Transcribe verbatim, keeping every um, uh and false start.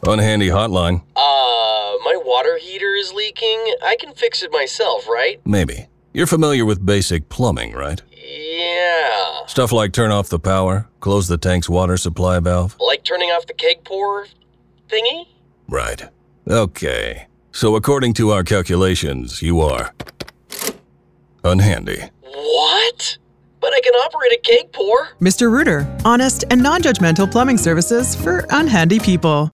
Unhandy hotline. Uh, my water heater is leaking. I can fix it myself, right? Maybe. You're familiar with basic plumbing, right? Yeah. Stuff like turn off the power, close the tank's water supply valve. Like turning off the keg pour thingy? Right. Okay. So according to our calculations, you are unhandy. What? But I can operate a keg pour. Mister Rooter, honest and non-judgmental plumbing services for unhandy people.